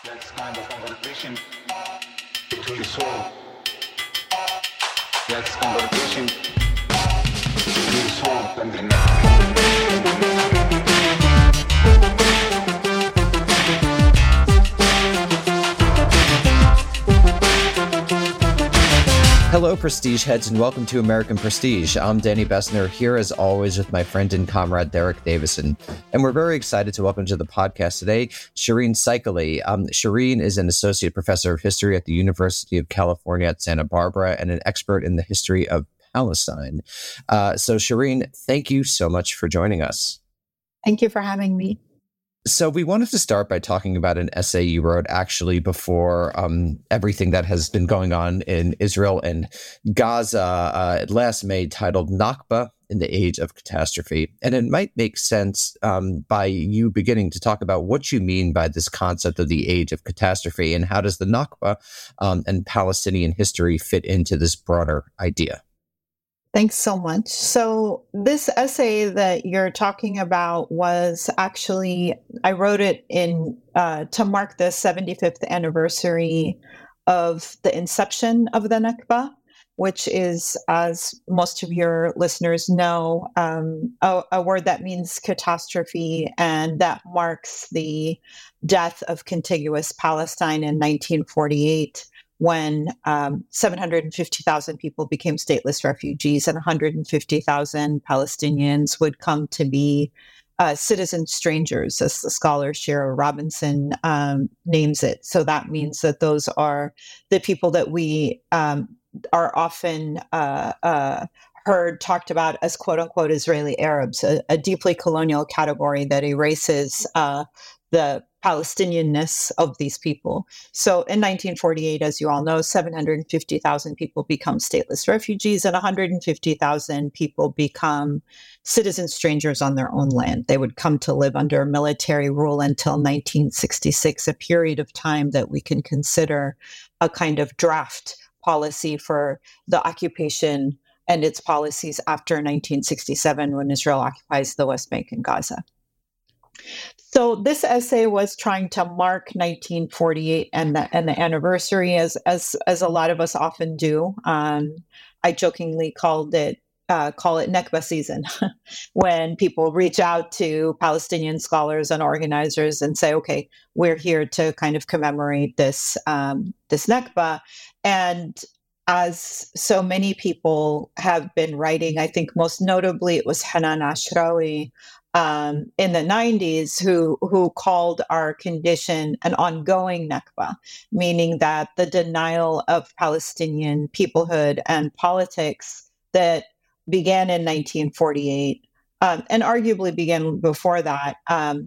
That's kind of conversation to the soul. That's conversation to the soul and the now. Hello, Prestige heads, and welcome to American Prestige. I'm Danny Bessner, here as always with my friend and comrade Derek Davison. And we're very excited to welcome to the podcast today Shireen Saicheli. Shireen is an associate professor of history at the University of California at Santa Barbara and an expert in the history of Palestine. So Shireen, thank you so much for joining us. Thank you for having me. So we wanted to start by talking about an essay you wrote actually before everything that has been going on in Israel and Gaza last May, titled Nakba in the Age of Catastrophe. And it might make sense by you beginning to talk about what you mean by this concept of the age of catastrophe and how does the Nakba and Palestinian history fit into this broader idea? Thanks so much. So this essay that you're talking about was actually, I wrote it in to mark the 75th anniversary of the inception of the Nakba, which is, as most of your listeners know, a word that means catastrophe, and that marks the death of contiguous Palestine in 1948. When 750,000 people became stateless refugees and 150,000 Palestinians would come to be citizen strangers, as the scholar Shira Robinson names it. So that means that those are the people that we are often heard talked about as quote unquote Israeli Arabs, a deeply colonial category that erases the Palestinianness of these people. So in 1948, as you all know, 750,000 people become stateless refugees and 150,000 people become citizen strangers on their own land. They would come to live under military rule until 1966, a period of time that we can consider a kind of draft policy for the occupation and its policies after 1967, when Israel occupies the West Bank and Gaza. So this essay was trying to mark 1948 and the anniversary, as a lot of us often do. I jokingly call it Nakba season, when people reach out to Palestinian scholars and organizers and say, "Okay, we're here to kind of commemorate this Nakba." And as so many people have been writing, I think most notably it was Hanan Ashrawi in the 90s who called our condition an ongoing Nakba, meaning that the denial of Palestinian peoplehood and politics that began in 1948 and arguably began before that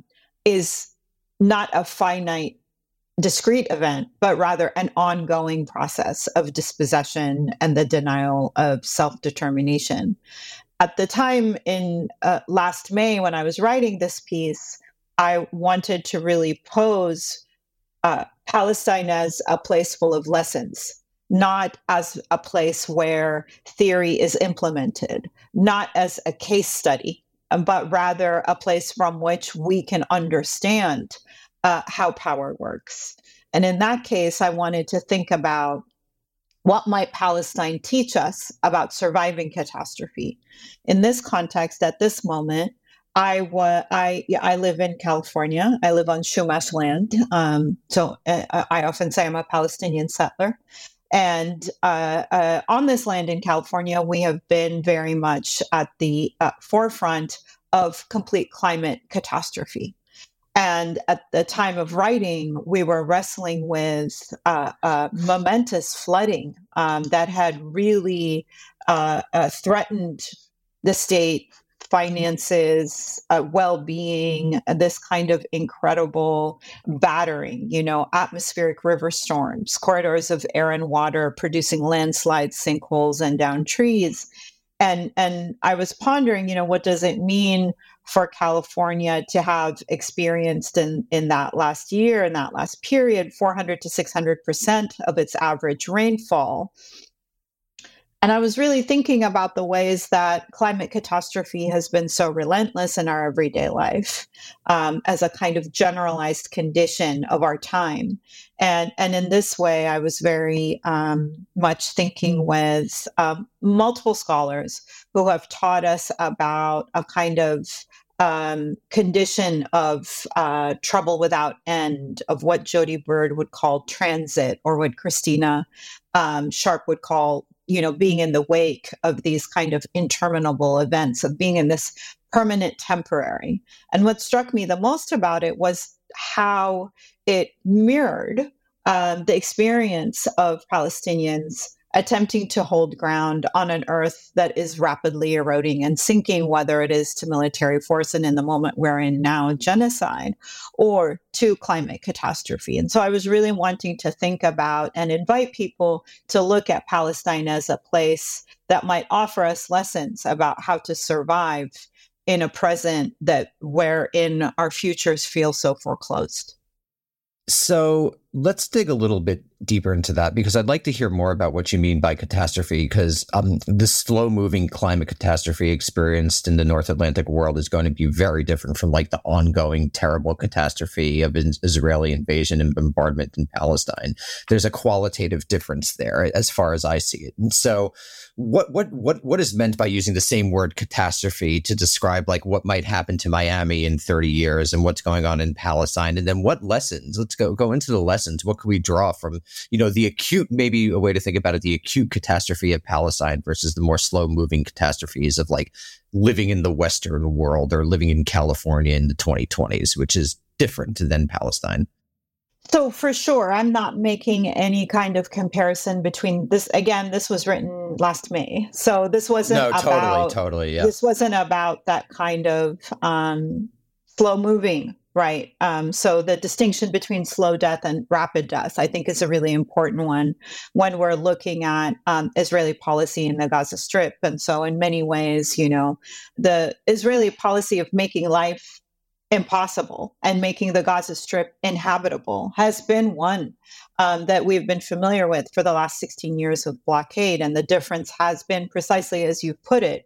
is not a finite, discrete event, but rather an ongoing process of dispossession and the denial of self-determination. At the time in last May, when I was writing this piece, I wanted to really pose Palestine as a place full of lessons, not as a place where theory is implemented, not as a case study, but rather a place from which we can understand how power works. And in that case, I wanted to think about what might Palestine teach us about surviving catastrophe? In this context, at this moment, I live in California. I live on Chumash land. So I often say I'm a Palestinian settler. And on this land in California, we have been very much at the forefront of complete climate catastrophe. And at the time of writing, we were wrestling with momentous flooding that had really threatened the state, finances, well-being, this kind of incredible battering, atmospheric river storms, corridors of air and water producing landslides, sinkholes, and downed trees. And I was pondering, what does it mean for California to have experienced in that last year, in that last period, 400 to 600% of its average rainfall, And I was really thinking about the ways that climate catastrophe has been so relentless in our everyday life, as a kind of generalized condition of our time. And in this way, I was very much thinking with multiple scholars who have taught us about a kind of condition of trouble without end, of what Jody Bird would call transit, or what Christina Sharp would call, being in the wake of these kind of interminable events, of being in this permanent temporary. And what struck me the most about it was how it mirrored the experience of Palestinians attempting to hold ground on an earth that is rapidly eroding and sinking, whether it is to military force and in the moment we're in now, genocide, or to climate catastrophe. And so I was really wanting to think about and invite people to look at Palestine as a place that might offer us lessons about how to survive in a present wherein our futures feel so foreclosed. So let's dig a little bit deeper into that, because I'd like to hear more about what you mean by catastrophe, because the slow-moving climate catastrophe experienced in the North Atlantic world is going to be very different from like the ongoing terrible catastrophe of Israeli invasion and bombardment in Palestine. There's a qualitative difference there as far as I see it. And so what is meant by using the same word catastrophe to describe like what might happen to Miami in 30 years and what's going on in Palestine? And then what lessons, let's go into the lessons. What can we draw from, the acute, maybe a way to think about it, the acute catastrophe of Palestine versus the more slow moving catastrophes of like living in the Western world or living in California in the 2020s, which is different than Palestine. So for sure, I'm not making any kind of comparison between this. Again, this was written last May. So this wasn't totally. Yeah. This wasn't about that kind of slow moving, right? So the distinction between slow death and rapid death, I think, is a really important one when we're looking at Israeli policy in the Gaza Strip. And so in many ways, the Israeli policy of making life impossible and making the Gaza Strip inhabitable has been one that we've been familiar with for the last 16 years of blockade. And the difference has been precisely as you put it,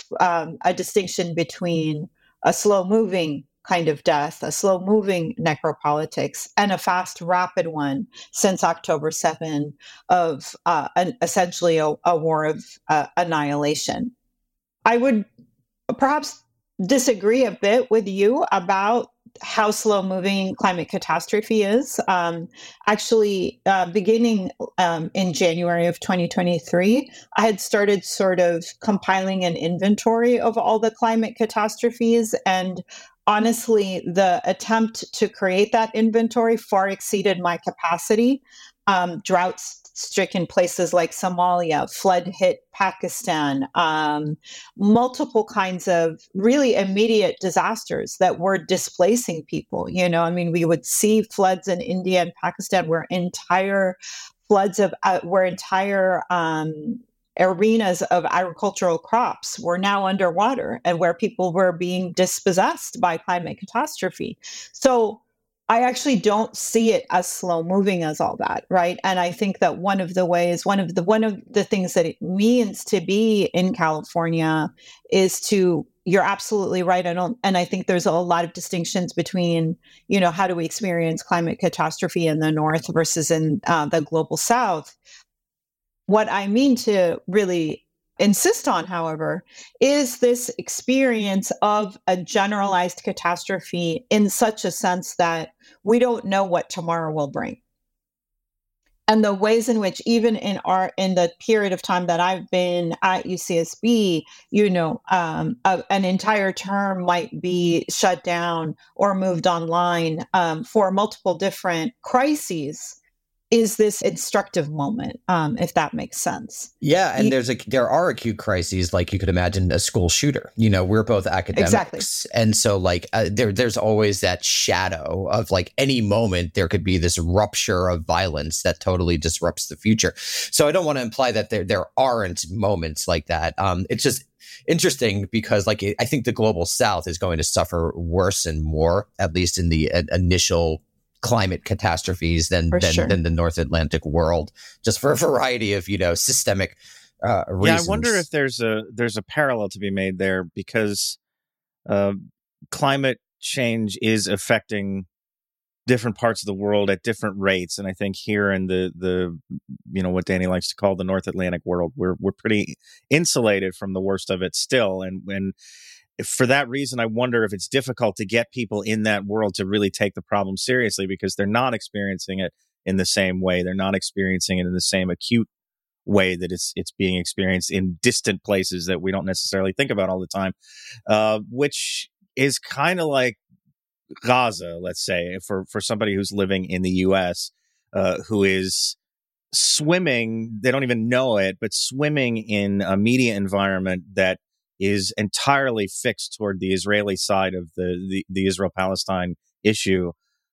a distinction between a slow-moving kind of death, a slow-moving necropolitics, and a fast, rapid one since October 7 of essentially a war of annihilation. I would perhaps disagree a bit with you about how slow-moving climate catastrophe is. Actually, beginning in January of 2023, I had started sort of compiling an inventory of all the climate catastrophes, and honestly, the attempt to create that inventory far exceeded my capacity. Drought-stricken places like Somalia, flood-hit Pakistan, multiple kinds of really immediate disasters that were displacing people. We would see floods in India and Pakistan where entire arenas of agricultural crops were now underwater, and where people were being dispossessed by climate catastrophe. So I actually don't see it as slow moving as all that, right? And I think that one of the things that it means to be in California is to, you're absolutely right. And I think there's a lot of distinctions between, how do we experience climate catastrophe in the North versus in the global South. What I mean to really insist on, however, is this experience of a generalized catastrophe in such a sense that we don't know what tomorrow will bring. And the ways in which, even in the period of time that I've been at UCSB, an entire term might be shut down or moved online for multiple different crises, is this instructive moment, if that makes sense. Yeah, and there are acute crises, like you could imagine a school shooter. We're both academics, exactly. And so there's always that shadow of like any moment there could be this rupture of violence that totally disrupts the future. So I don't want to imply that there aren't moments like that. It's just interesting because I think the global South is going to suffer worse and more, at least in the initial climate catastrophes than the North Atlantic world, just for a variety of systemic reasons. I wonder if there's a parallel to be made there, because climate change is affecting different parts of the world at different rates, and I think here in the what Danny likes to call the North Atlantic world, we're pretty insulated from the worst of it still, and for that reason, I wonder if it's difficult to get people in that world to really take the problem seriously, because they're not experiencing it in the same way. They're not experiencing it in the same acute way that it's being experienced in distant places that we don't necessarily think about all the time, which is kind of like Gaza, let's say, for somebody who's living in the U.S., who is swimming, they don't even know it, but swimming in a media environment that is entirely fixed toward the Israeli side of the Israel-Palestine issue.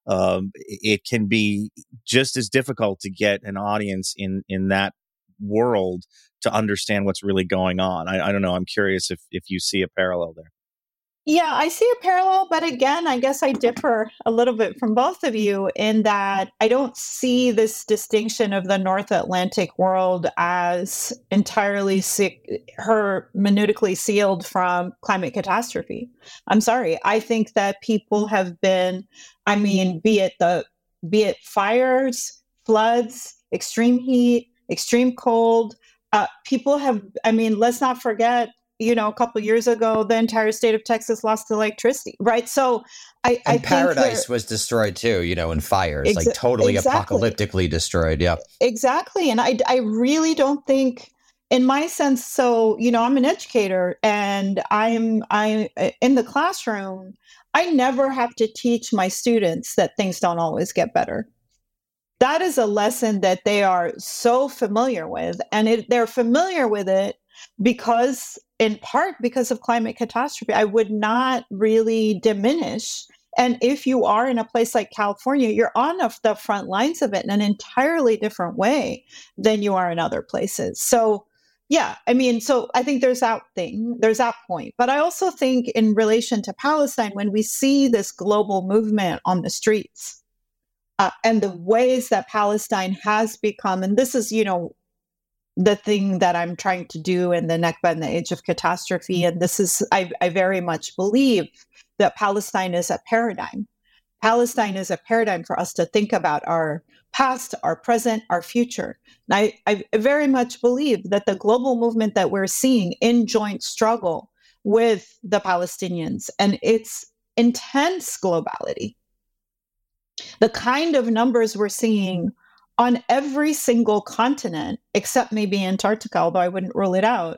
It can be just as difficult to get an audience in that world to understand what's really going on. I don't know. I'm curious if you see a parallel there. Yeah, I see a parallel, but again, I guess I differ a little bit from both of you in that I don't see this distinction of the North Atlantic world as entirely hermeneutically sealed from climate catastrophe. I'm sorry. I think that people have been, be it fires, floods, extreme heat, extreme cold, people have, let's not forget, a couple of years ago, the entire state of Texas lost electricity, right? So I think Paradise was destroyed too, in fires, totally apocalyptically destroyed. Yeah, exactly. And I really don't think, in my sense, so, I'm an educator and I'm in the classroom, I never have to teach my students that things don't always get better. That is a lesson that they are so familiar with, and they're familiar with it in part because of climate catastrophe. I would not really diminish. And if you are in a place like California, you're on the front lines of it in an entirely different way than you are in other places. So, yeah, so I think there's that point. But I also think in relation to Palestine, when we see this global movement on the streets and the ways that Palestine has become, and this is, the thing that I'm trying to do in the Nakba and the Age of Catastrophe. And this is, I very much believe that Palestine is a paradigm. Palestine is a paradigm for us to think about our past, our present, our future. And I very much believe that the global movement that we're seeing in joint struggle with the Palestinians and its intense globality, the kind of numbers we're seeing on every single continent, except maybe Antarctica, although I wouldn't rule it out,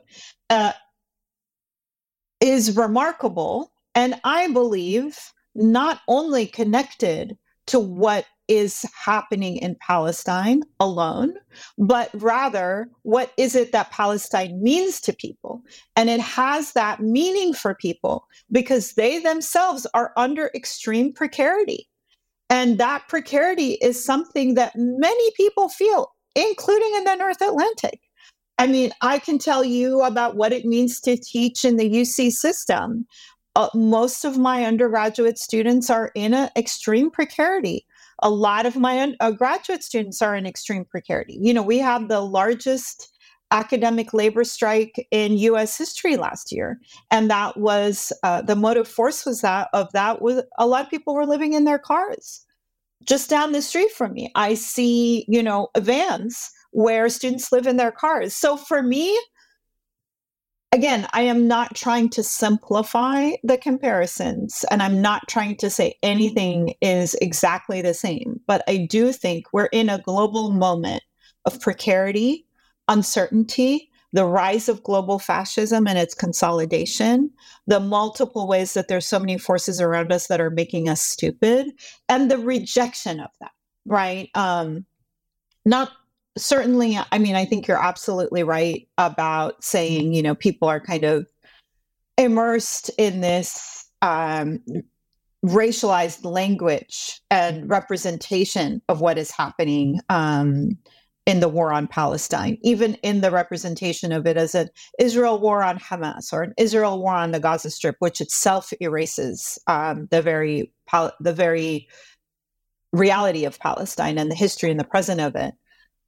is remarkable. And I believe not only connected to what is happening in Palestine alone, but rather what is it that Palestine means to people. And it has that meaning for people because they themselves are under extreme precarity. And that precarity is something that many people feel, including in the North Atlantic. I can tell you about what it means to teach in the UC system. Most of my undergraduate students are in an extreme precarity. A lot of my graduate students are in extreme precarity. We have the largest academic labor strike in U.S. history last year. And that was, the motive force was that was a lot of people were living in their cars. Just down the street from me, I see, vans where students live in their cars. So for me, again, I am not trying to simplify the comparisons, and I'm not trying to say anything is exactly the same. But I do think we're in a global moment of precarity, uncertainty, the rise of global fascism and its consolidation, the multiple ways that there's so many forces around us that are making us stupid, and the rejection of that, right? Not certainly, I think you're absolutely right about saying, people are kind of immersed in this racialized language and representation of what is happening in the war on Palestine, even in the representation of it as an Israel war on Hamas or an Israel war on the Gaza Strip, which itself erases the very reality of Palestine and the history and the present of it.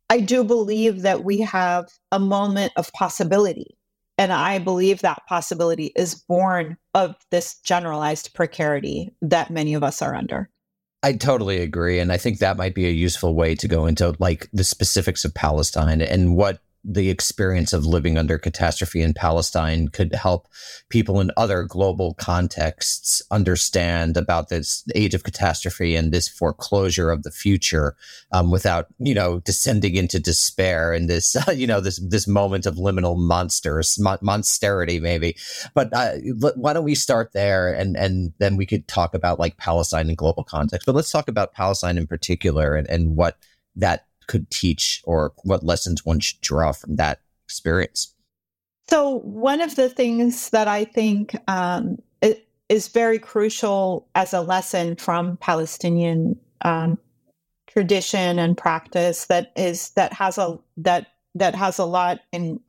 I do believe that we have a moment of possibility. And I believe that possibility is born of this generalized precarity that many of us are under. I totally agree. And I think that might be a useful way to go into like the specifics of Palestine and what the experience of living under catastrophe in Palestine could help people in other global contexts understand about this age of catastrophe and this foreclosure of the future, without, descending into despair and this, this moment of liminal monsterity maybe. But why don't we start there and then we could talk about like Palestine in global context. But let's talk about Palestine in particular and what that could teach or what lessons one should draw from that experience. So one of the things that I think is very crucial as a lesson from Palestinian tradition and practice that has a lot in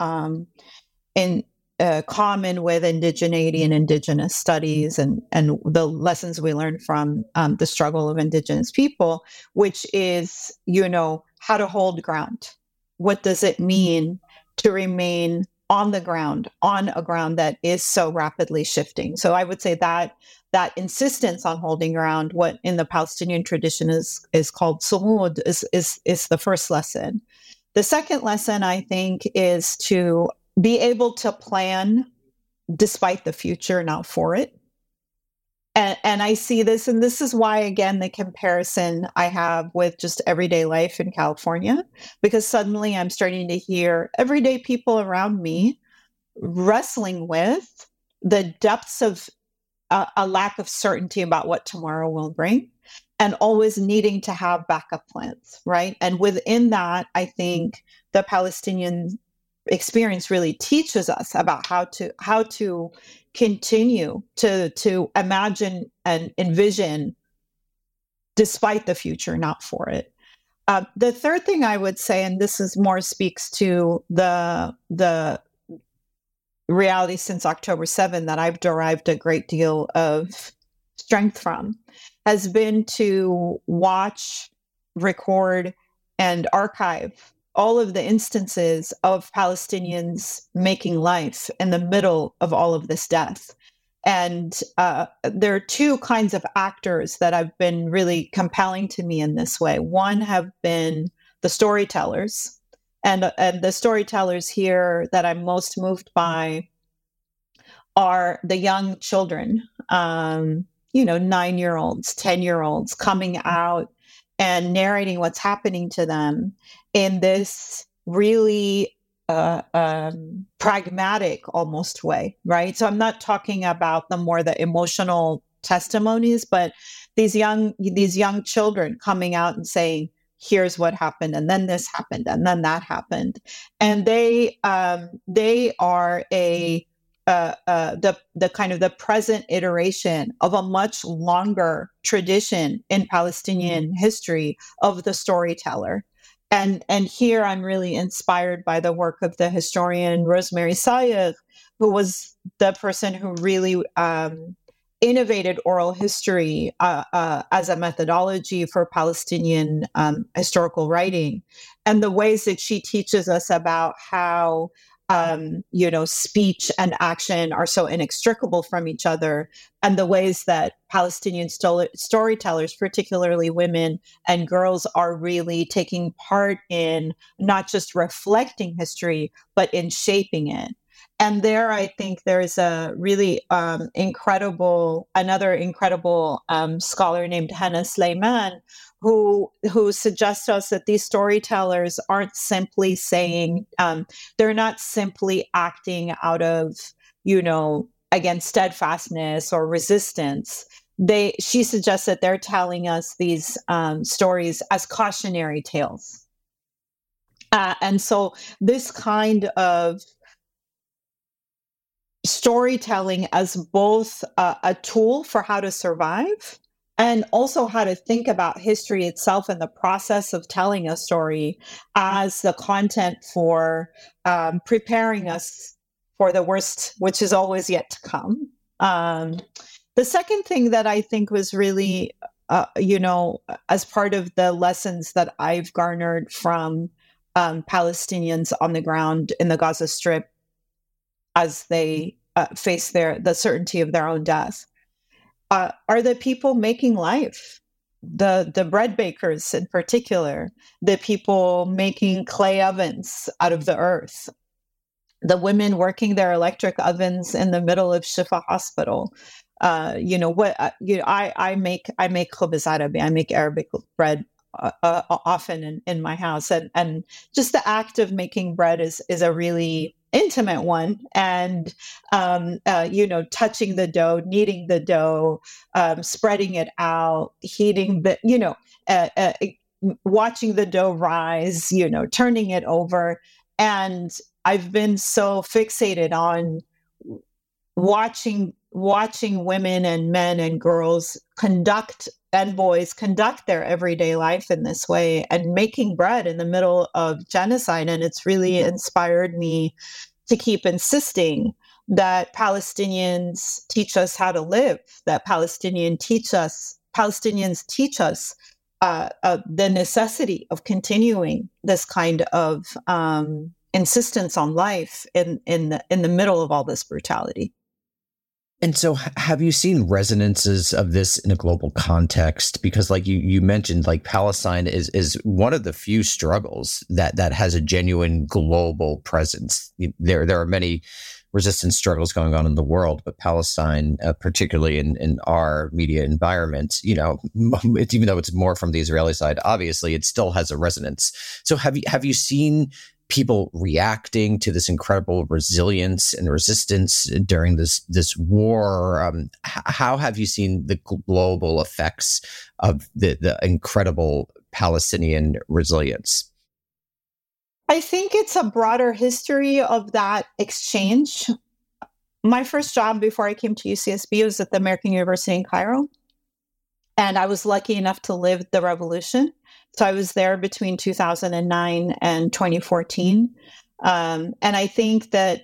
common with indigeneity and indigenous studies and the lessons we learn from the struggle of indigenous people, which is, how to hold ground. What does it mean to remain on the ground, on a ground that is so rapidly shifting? So I would say that insistence on holding ground, what in the Palestinian tradition is called sumud, is the first lesson. The second lesson, I think, is to be able to plan despite the future, not for it. And I see this, and this is why, again, the comparison I have with just everyday life in California, because suddenly I'm starting to hear everyday people around me wrestling with the depths of a lack of certainty about what tomorrow will bring and always needing to have backup plans, right? And within that, I think the Palestinian experience really teaches us about how to continue to imagine and envision despite the future, not for it. The third thing I would say, and this is more speaks to the reality since October 7 that I've derived a great deal of strength from, has been to watch, record, and archive all of the instances of Palestinians making life in the middle of all of this death. And there are two kinds of actors that have been really compelling to me in this way. One have been the storytellers. And the storytellers here that I'm most moved by are the young children, 9-year-olds, 10-year-olds coming out and narrating what's happening to them in this really pragmatic almost way, right? So I'm not talking about the emotional testimonies, but these young children coming out and saying, here's what happened, and then this happened, and then that happened. And they are the kind of the present iteration of a much longer tradition in Palestinian history of the storyteller. And here I'm really inspired by the work of the historian Rosemary Sayegh, who was the person who really innovated oral history as a methodology for Palestinian historical writing, and the ways that she teaches us about how speech and action are so inextricable from each other, and the ways that Palestinian storytellers, particularly women and girls, are really taking part in not just reflecting history, but in shaping it. And there, I think there's a really incredible scholar named Hannah Sleiman, who suggests to us that these storytellers aren't simply saying, they're not simply acting out of, again, steadfastness or resistance. She suggests that they're telling us these stories as cautionary tales. And so this kind of storytelling as both a tool for how to survive and also how to think about history itself and the process of telling a story as the content for preparing us for the worst, which is always yet to come. The second thing that I think was really, as part of the lessons that I've garnered from Palestinians on the ground in the Gaza Strip as they face the certainty of their own death, are the people making life. The bread bakers in particular, the people making clay ovens out of the earth, the women working their electric ovens in the middle of Shifa Hospital. I make khubz Arabi, I make Arabic bread often in my house, and just the act of making bread is a really intimate one, and touching the dough, kneading the dough, spreading it out, heating watching the dough rise, turning it over. And I've been so fixated on watching women and men and girls and boys conduct their everyday life in this way, and making bread in the middle of genocide. And it's really inspired me to keep insisting that Palestinians teach us how to live, that Palestinians teach us the necessity of continuing this kind of insistence on life in the middle of all this brutality. And so have you seen resonances of this in a global context? Because like you mentioned, like Palestine is one of the few struggles that has a genuine global presence. There are many resistance struggles going on in the world, but Palestine, particularly in our media environment, even though it's more from the Israeli side, obviously it still has a resonance. So have you seen people reacting to this incredible resilience and resistance during this war? How have you seen the global effects of the incredible Palestinian resilience? I think it's a broader history of that exchange. My first job before I came to UCSB was at the American University in Cairo. And I was lucky enough to live the revolution. So I was there between 2009 and 2014. And I think that,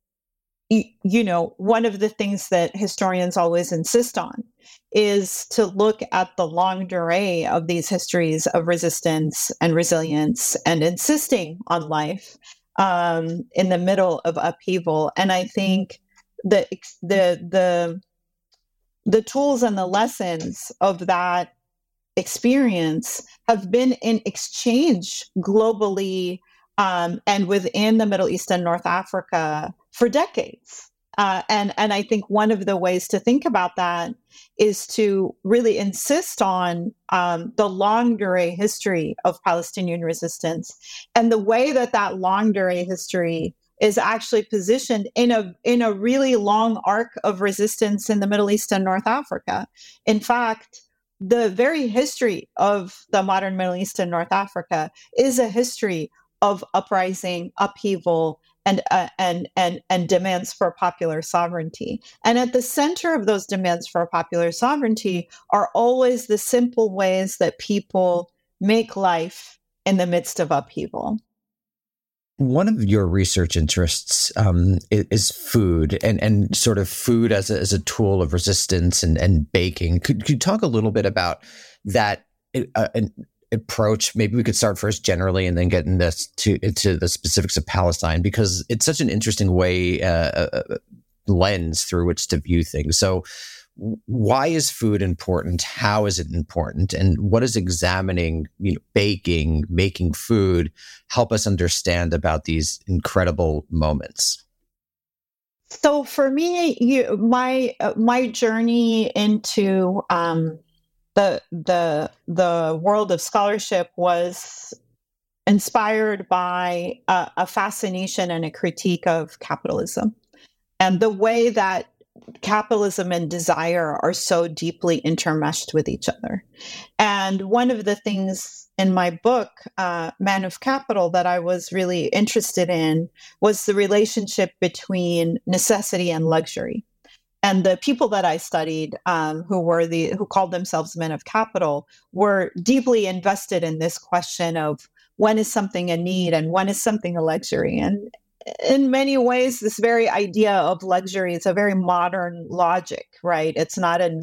one of the things that historians always insist on is to look at the longue durée of these histories of resistance and resilience and insisting on life in the middle of upheaval. And I think that the tools and the lessons of that experience have been in exchange globally and within the Middle East and North Africa for decades. And I think one of the ways to think about that is to really insist on the longue durée history of Palestinian resistance, and the way that longue durée history is actually positioned in a really long arc of resistance in the Middle East and North Africa. In fact, the very history of the modern Middle East and North Africa is a history of uprising, upheaval, and demands for popular sovereignty. And at the center of those demands for popular sovereignty are always the simple ways that people make life in the midst of upheaval. One of your research interests is food and sort of food as a tool of resistance and baking. Could you talk a little bit about that approach? Maybe we could start first generally and then get into the specifics of Palestine, because it's such an interesting way lens through which to view things. So why is food important? How is it important? And what does examining, baking, making food help us understand about these incredible moments? So for me, my journey into the world of scholarship was inspired by a fascination and a critique of capitalism, and the way that capitalism and desire are so deeply intermeshed with each other. And one of the things in my book, Man of Capital, that I was really interested in was the relationship between necessity and luxury. And the people that I studied, who called themselves men of capital, were deeply invested in this question of when is something a need and when is something a luxury. And in many ways, this very idea of luxury is a very modern logic, right? It's not a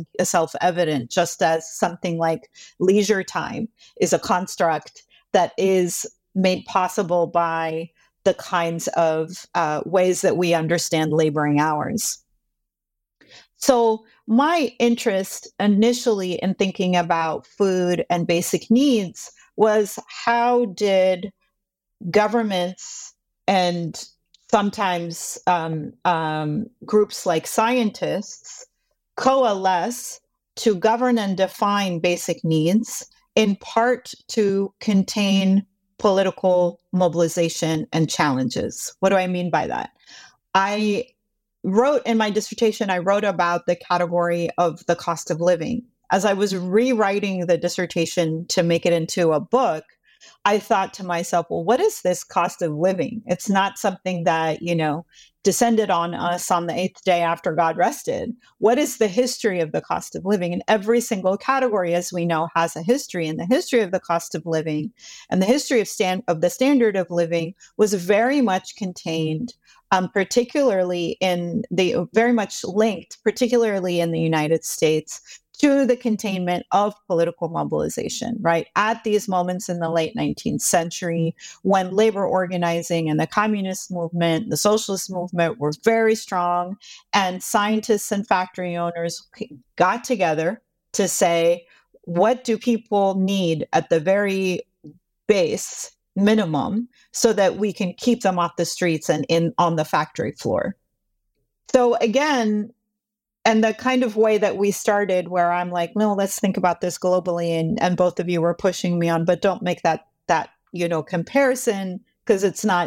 self-evident, just as something like leisure time is a construct that is made possible by the kinds of ways that we understand laboring hours. So my interest initially in thinking about food and basic needs was, how did governments and sometimes groups like scientists coalesce to govern and define basic needs, in part to contain political mobilization and challenges. What do I mean by that? I wrote in my dissertation, I wrote about the category of the cost of living. As I was rewriting the dissertation to make it into a book, I thought to myself, well, what is this cost of living? It's not something that, descended on us on the 8th day after God rested. What is the history of the cost of living? And every single category, as we know, has a history. And the history of the cost of living and the history of the standard of living was very much contained, particularly very much linked, particularly in the United States, to the containment of political mobilization, right? At these moments in the late 19th century, when labor organizing and the communist movement, the socialist movement were very strong, and scientists and factory owners got together to say, what do people need at the very base minimum so that we can keep them off the streets and on the factory floor? So again, and the kind of way that we started, where I'm like, no, let's think about this globally, and both of you were pushing me on, but don't make that comparison, because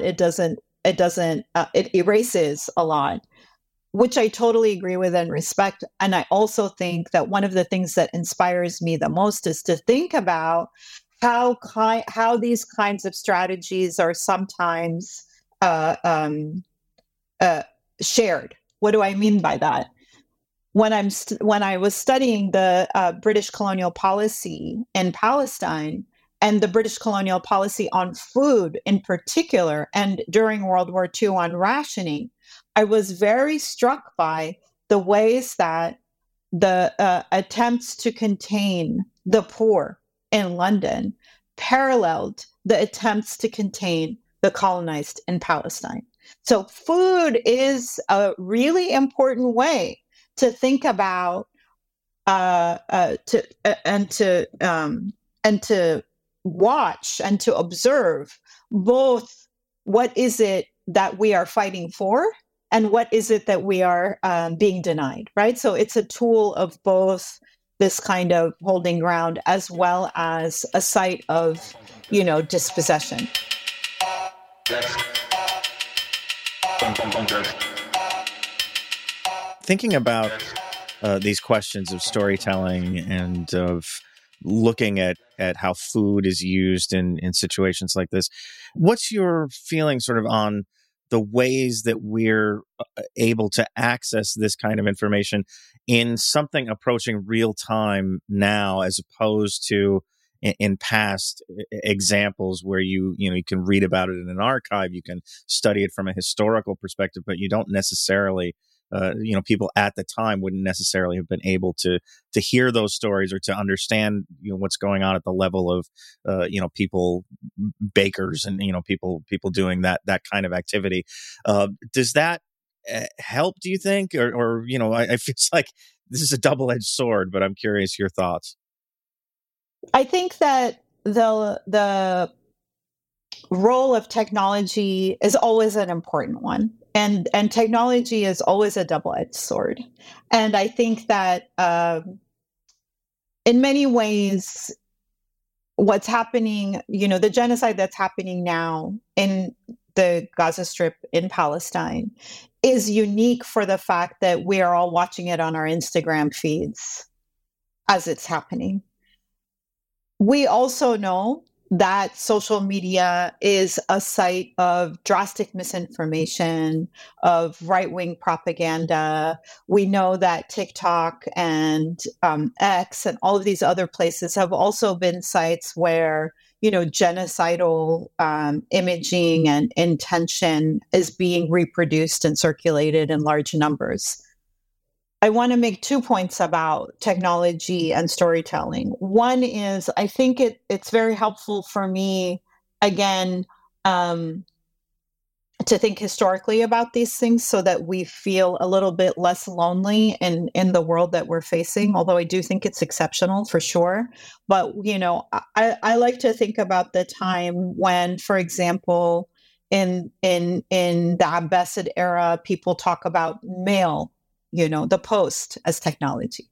it erases a lot, which I totally agree with and respect. And I also think that one of the things that inspires me the most is to think about how these kinds of strategies are sometimes shared. What do I mean by that? When I was studying the British colonial policy in Palestine, and the British colonial policy on food in particular, and during World War II on rationing, I was very struck by the ways that the attempts to contain the poor in London paralleled the attempts to contain the colonized in Palestine. So food is a really important way to think about and to watch and to observe both what is it that we are fighting for and what is it that we are being denied, right? So it's a tool of both this kind of holding ground as well as a site of, dispossession. Thinking about these questions of storytelling and of looking at how food is used in situations like this, what's your feeling sort of on the ways that we're able to access this kind of information in something approaching real time now, as opposed to in past examples where you can read about it in an archive, you can study it from a historical perspective, but you don't necessarily people at the time wouldn't necessarily have been able to hear those stories or to understand what's going on at the level of people, bakers, and people doing that kind of activity. Does that help, do you think, or I feel like this is a double-edged sword, but I'm curious your thoughts. I think that the role of technology is always an important one. And technology is always a double-edged sword. And I think that in many ways, what's happening, the genocide that's happening now in the Gaza Strip in Palestine is unique for the fact that we are all watching it on our Instagram feeds as it's happening. We also know that social media is a site of drastic misinformation, of right-wing propaganda. We know that TikTok and X and all of these other places have also been sites where, genocidal imaging and intention is being reproduced and circulated in large numbers. I want to make 2 points about technology and storytelling. One is, I think it's very helpful for me again, to think historically about these things so that we feel a little bit less lonely in the world that we're facing, although I do think it's exceptional for sure. But, I like to think about the time when, for example, in the Abbasid era, people talk about mail, the post as technology.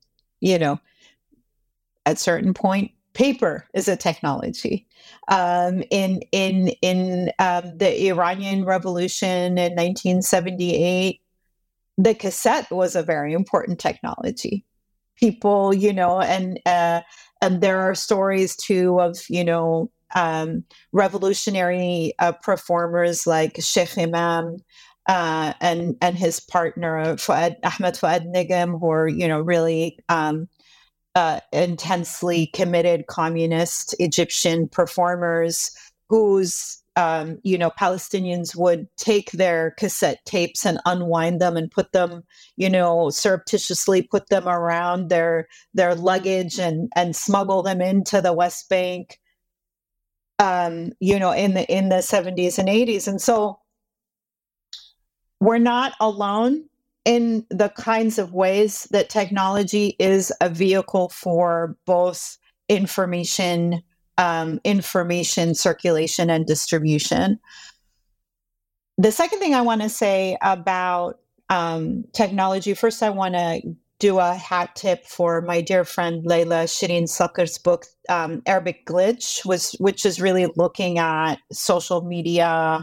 At certain point, paper is a technology. In the Iranian Revolution in 1978, the cassette was a very important technology. People, and there are stories too of revolutionary performers like Sheikh Imam and his partner Ahmed Fuad Nigam, who are really intensely committed communist Egyptian performers whose, Palestinians would take their cassette tapes and unwind them and put them, surreptitiously put them around their luggage and smuggle them into the West Bank, in the 70s and 80s. And so we're not alone in the kinds of ways that technology is a vehicle for both information circulation and distribution. The second thing I want to say about technology, first I want to do a hat tip for my dear friend Leila Shireen Sakar's book, Arabic Glitch, which is really looking at social media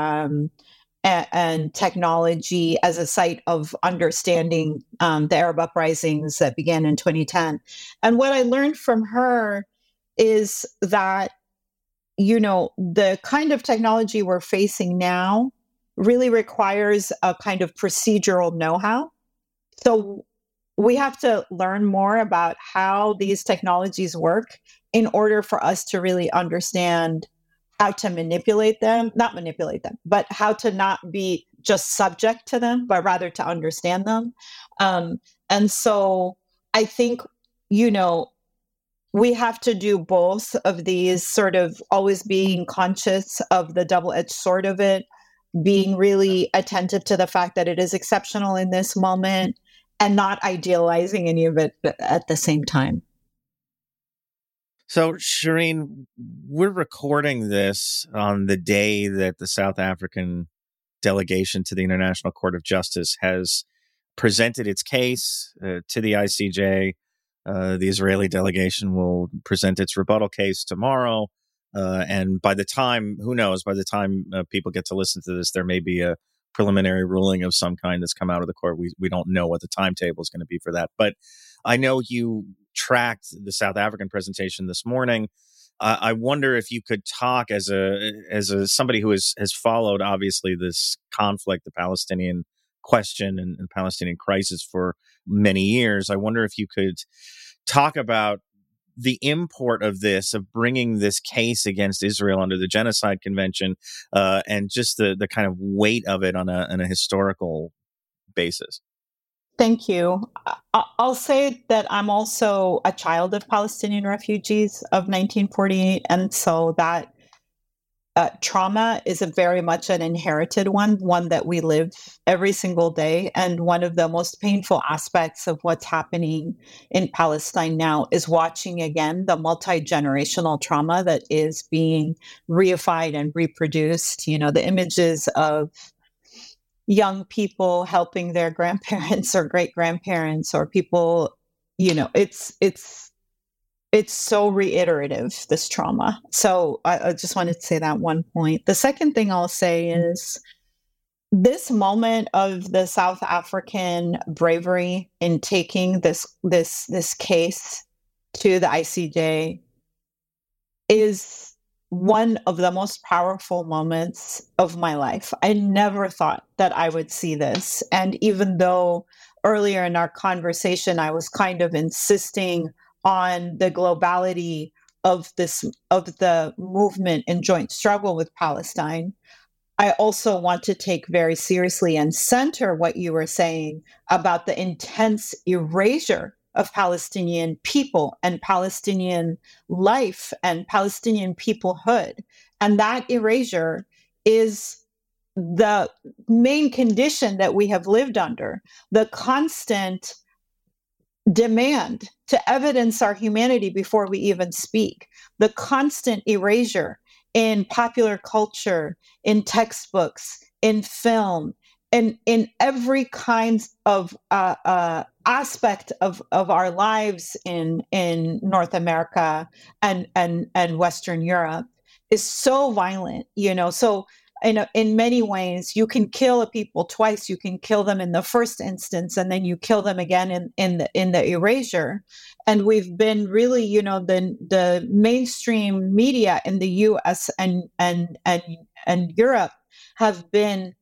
and technology as a site of understanding the Arab uprisings that began in 2010. And what I learned from her is that, the kind of technology we're facing now really requires a kind of procedural know-how. So we have to learn more about how these technologies work in order for us to really understand how to not manipulate them, but how to not be just subject to them, but rather to understand them. And so I think, we have to do both of these, sort of always being conscious of the double-edged sword of it, being really attentive to the fact that it is exceptional in this moment and not idealizing any of it at the same time. So, Shireen, we're recording this on the day that the South African delegation to the International Court of Justice has presented its case to the ICJ. The Israeli delegation will present its rebuttal case tomorrow. And by the time, who knows, by the time people get to listen to this, there may be a preliminary ruling of some kind that's come out of the court. We don't know what the timetable is going to be for that. But I know you tracked the South African presentation this morning. I wonder if you could talk as somebody who has followed, obviously, this conflict, the Palestinian question and Palestinian crisis for many years. I wonder if you could talk about the import of this, of bringing this case against Israel under the Genocide Convention, and just the kind of weight of it on a historical basis. Thank you. I'll say that I'm also a child of Palestinian refugees of 1948. And so that trauma is very much an inherited one that we live every single day. And one of the most painful aspects of what's happening in Palestine now is watching again the multi-generational trauma that is being reified and reproduced. The images of young people helping their grandparents or great-grandparents or people, it's so reiterative, this trauma. So I just wanted to say that one point. The second thing I'll say is this moment of the South African bravery in taking this case to the ICJ is one of the most powerful moments of my life. I never thought that I would see this. And even though earlier in our conversation, I was kind of insisting on the globality of the movement and joint struggle with Palestine, I also want to take very seriously and center what you were saying about the intense erasure of Palestinian people and Palestinian life and Palestinian peoplehood. And that erasure is the main condition that we have lived under, the constant demand to evidence our humanity before we even speak, the constant erasure in popular culture, in textbooks, in film, and in every kind of aspect of our lives in North America and Western Europe is so violent, So in many ways, you can kill a people twice. You can kill them in the first instance, and then you kill them again in the erasure. And we've been really, the mainstream media in the U.S. and Europe have been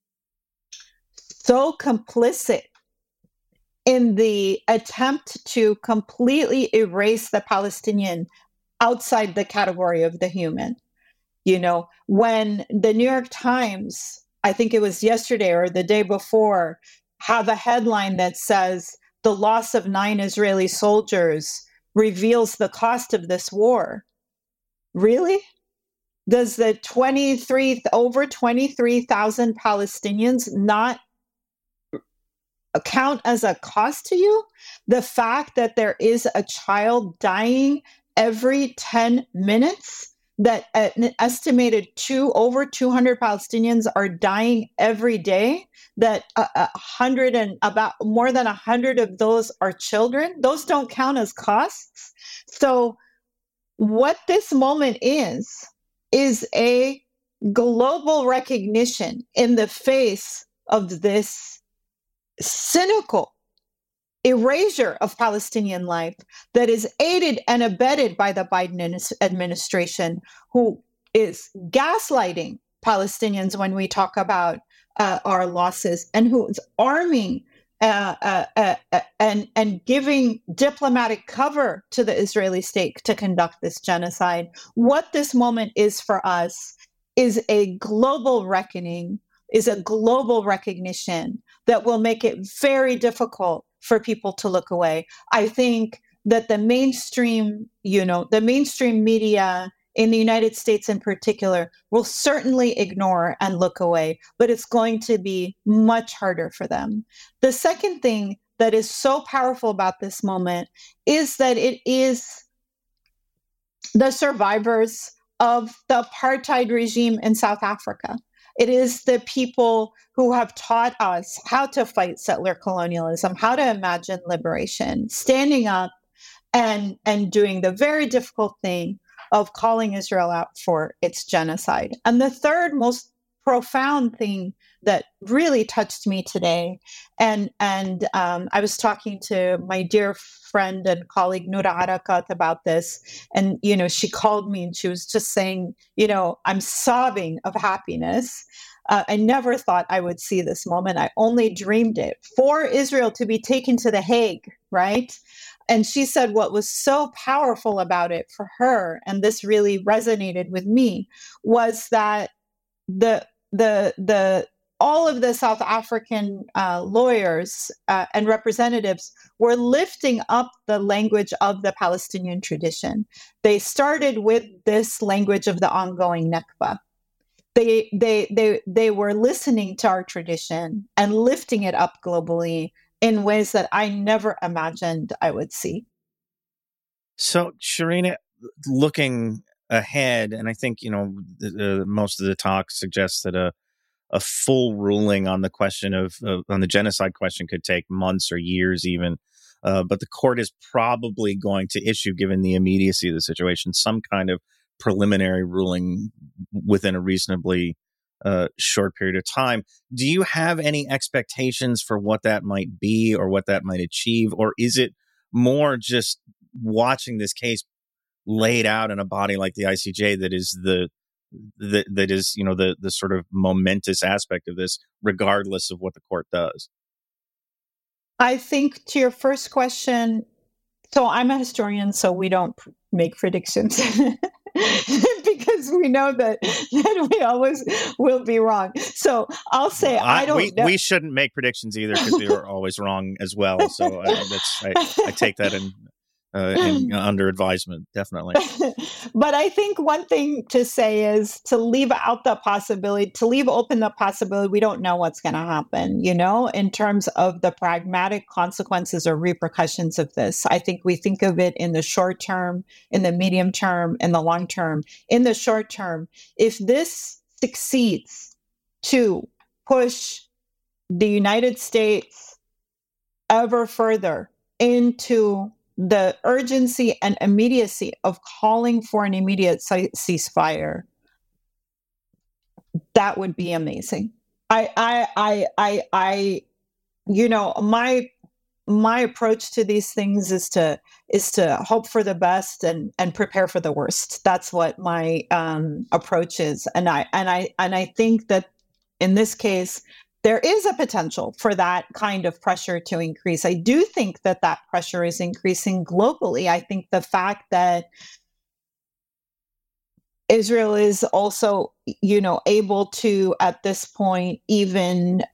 so complicit in the attempt to completely erase the Palestinian outside the category of the human. When the New York Times, I think it was yesterday or the day before, have a headline that says the loss of 9 Israeli soldiers reveals the cost of this war. Really? Does the over 23,000 Palestinians not count as a cost to you? The fact that there is a child dying every 10 minutes, that an estimated over 200 Palestinians are dying every day, that about more than 100 of those are children, those don't count as costs. So what this moment is a global recognition in the face of this cynical erasure of Palestinian life that is aided and abetted by the Biden administration, who is gaslighting Palestinians when we talk about our losses, and who is arming and giving diplomatic cover to the Israeli state to conduct this genocide. What this moment is for us is a global reckoning, is a global recognition that will make it very difficult for people to look away. I think that the mainstream media in the United States in particular will certainly ignore and look away, but it's going to be much harder for them. The second thing that is so powerful about this moment is that it is the survivors of the apartheid regime in South Africa. It is the people who have taught us how to fight settler colonialism, how to imagine liberation, standing up and doing the very difficult thing of calling Israel out for its genocide. And the third most profound thing that really touched me today, and I was talking to my dear friend and colleague Noura Arakat about this, and she called me and she was just saying, I'm sobbing of happiness. I never thought I would see this moment. I only dreamed it, for Israel to be taken to The Hague, right? And she said what was so powerful about it for her, and this really resonated with me, was that all of the South African lawyers and representatives were lifting up the language of the Palestinian tradition. They started with this language of the ongoing Nakba. They were listening to our tradition and lifting it up globally in ways that I never imagined I would see. So, Sharina, looking ahead, and I think, most of the talk suggests that a full ruling on the question on the genocide question could take months or years even. But the court is probably going to issue, given the immediacy of the situation, some kind of preliminary ruling within a reasonably short period of time. Do you have any expectations for what that might be or what that might achieve? Or is it more just watching this case laid out in a body like the ICJ that is the sort of momentous aspect of this, regardless of what the court does? I think to your first question, so I'm a historian, so we don't make predictions because we know that we always will be wrong. So I'll say I don't know. We shouldn't make predictions either, because we are always wrong as well. So I take that under advisement, definitely. But I think one thing to say is to leave out the possibility, to leave open the possibility we don't know what's going to happen, in terms of the pragmatic consequences or repercussions of this. I think we think of it in the short term, in the medium term, in the long term. In the short term, if this succeeds to push the United States ever further into the urgency and immediacy of calling for an immediate ceasefire, that would be amazing. My approach to these things is to hope for the best and prepare for the worst. That's what my approach is, and I think that in this case, there is a potential for that kind of pressure to increase. I do think that pressure is increasing globally. I think the fact that Israel is also, able to, at this point, even,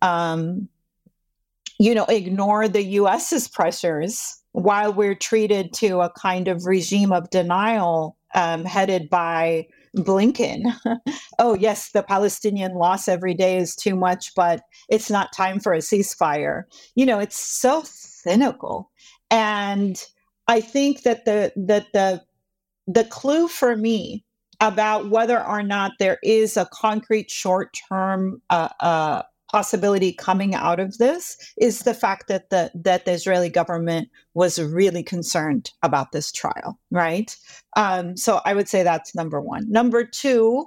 ignore the US's pressures while we're treated to a kind of regime of denial headed by Blinken. Oh, yes, the Palestinian loss every day is too much, but it's not time for a ceasefire. It's so cynical. And I think that the clue for me about whether or not there is a concrete short-term possibility coming out of this is the fact that the Israeli government was really concerned about this trial, right? So I would say that's number one. Number two,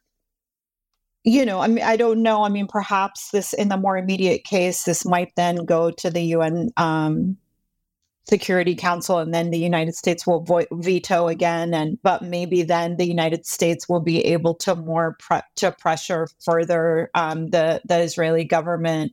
I don't know. Perhaps this, in the more immediate case, this might then go to the UN Security Council, and then the United States will veto again. But maybe then the United States will be able to to pressure further the Israeli government.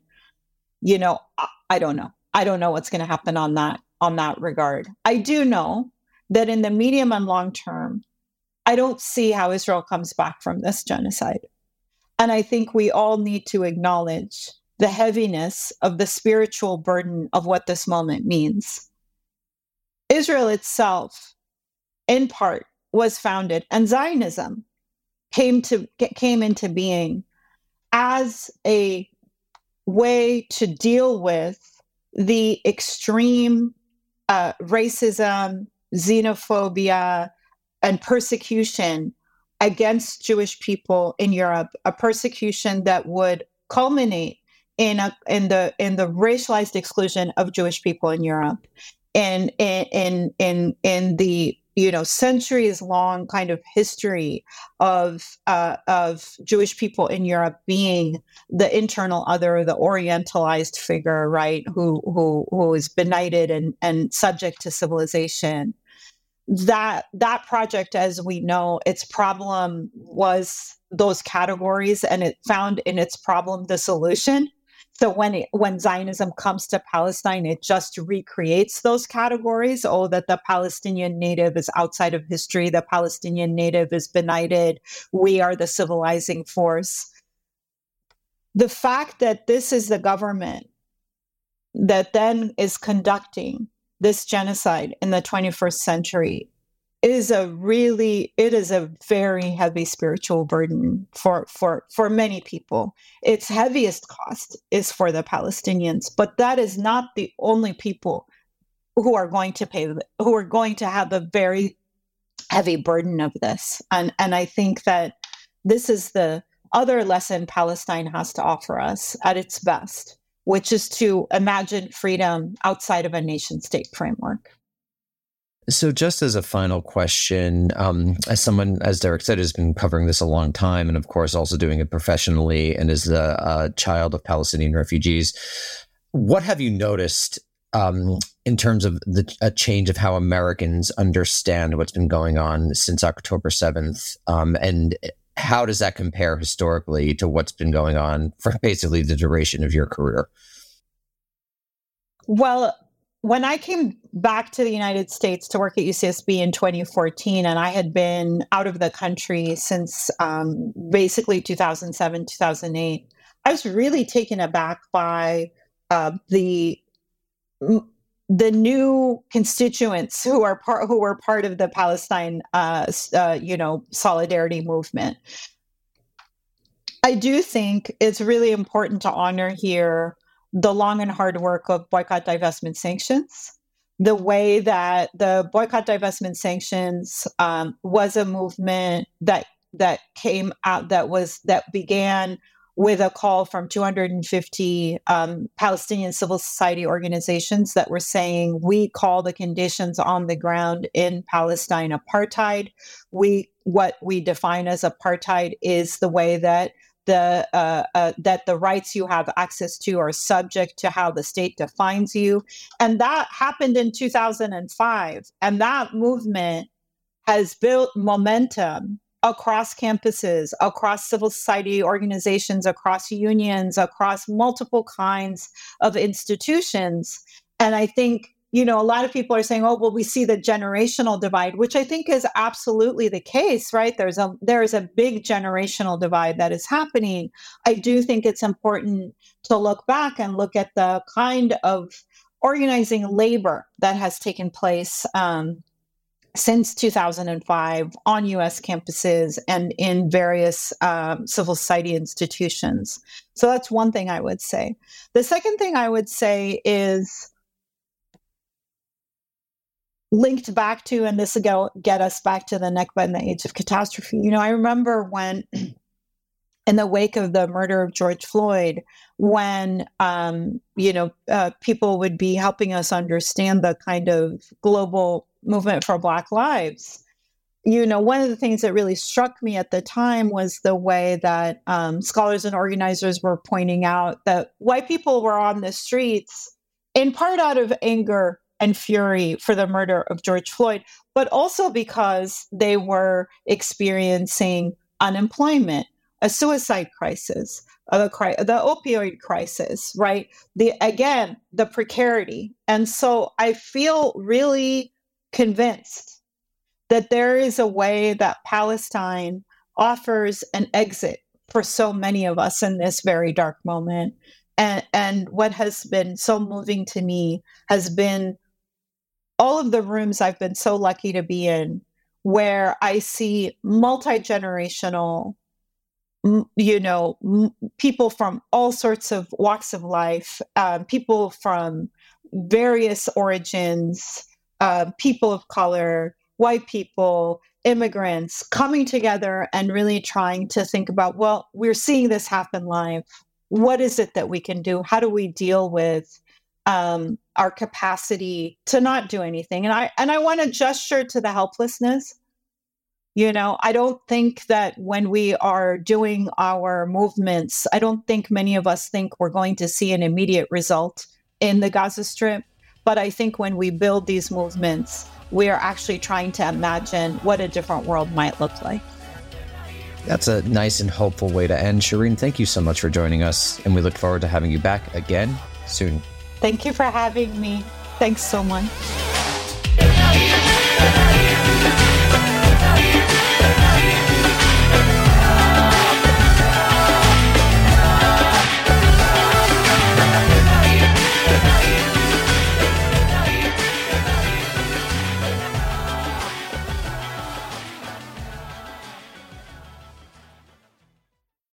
I don't know. I don't know what's going to happen on that regard. I do know that in the medium and long term, I don't see how Israel comes back from this genocide. And I think we all need to acknowledge the heaviness of the spiritual burden of what this moment means. Israel itself, in part, was founded, and Zionism came into being as a way to deal with the extreme racism, xenophobia, and persecution against Jewish people in Europe, a persecution that would culminate in the racialized exclusion of Jewish people in Europe. And in the centuries long kind of history of Jewish people in Europe being the internal other, the orientalized figure, right, who is benighted and subject to civilization. That project, as we know, its problem was those categories, and it found in its problem the solution. So when Zionism comes to Palestine, it just recreates those categories. Oh, that the Palestinian native is outside of history. The Palestinian native is benighted. We are the civilizing force. The fact that this is the government that then is conducting this genocide in the 21st century is a very heavy spiritual burden for many people. Its heaviest cost is for the Palestinians, but that is not the only people who are going to have a very heavy burden of this. And I think that this is the other lesson Palestine has to offer us at its best, which is to imagine freedom outside of a nation-state framework. So just as a final question, as someone, as Derek said, has been covering this a long time, and of course also doing it professionally, and is the child of Palestinian refugees, what have you noticed in terms of a change of how Americans understand what's been going on since October 7th? And how does that compare historically to what's been going on for basically the duration of your career? Well, when I came back to the United States to work at UCSB in 2014, and I had been out of the country since basically 2007, 2008, I was really taken aback by the the new constituents who were part of the Palestine, solidarity movement. I do think it's really important to honor here the long and hard work of boycott, divestment, sanctions. The way that the boycott, divestment, sanctions was a movement that came out, that began with a call from 250 Palestinian civil society organizations that were saying, we call the conditions on the ground in Palestine apartheid. What we define as apartheid is the way that the rights you have access to are subject to how the state defines you. And that happened in 2005. And that movement has built momentum across campuses, across civil society organizations, across unions, across multiple kinds of institutions. And I think, a lot of people are saying, oh, well, we see the generational divide, which I think is absolutely the case, right? There is a big generational divide that is happening. I do think it's important to look back and look at the kind of organizing labor that has taken place since 2005 on U.S. campuses and in various civil society institutions. So that's one thing I would say. The second thing I would say is linked back to, and this will get us back to the Nakba and the age of catastrophe. I remember when, in the wake of the murder of George Floyd, when, people would be helping us understand the kind of global movement for Black lives. One of the things that really struck me at the time was the way that scholars and organizers were pointing out that white people were on the streets in part out of anger and fury for the murder of George Floyd, but also because they were experiencing unemployment, a suicide crisis, the opioid crisis, right? The precarity. And so I feel really convinced that there is a way that Palestine offers an exit for so many of us in this very dark moment. And what has been so moving to me has been all of the rooms I've been so lucky to be in, where I see multi-generational, people from all sorts of walks of life, people from various origins, people of color, white people, immigrants, coming together and really trying to think about, well, we're seeing this happen live. What is it that we can do? How do we deal with our capacity to not do anything? And I want to gesture to the helplessness. I don't think that when we are doing our movements, I don't think many of us think we're going to see an immediate result in the Gaza Strip. But I think when we build these movements, we are actually trying to imagine what a different world might look like. That's a nice and hopeful way to end. Shireen, thank you so much for joining us, and we look forward to having you back again soon. Thank you for having me. Thanks so much.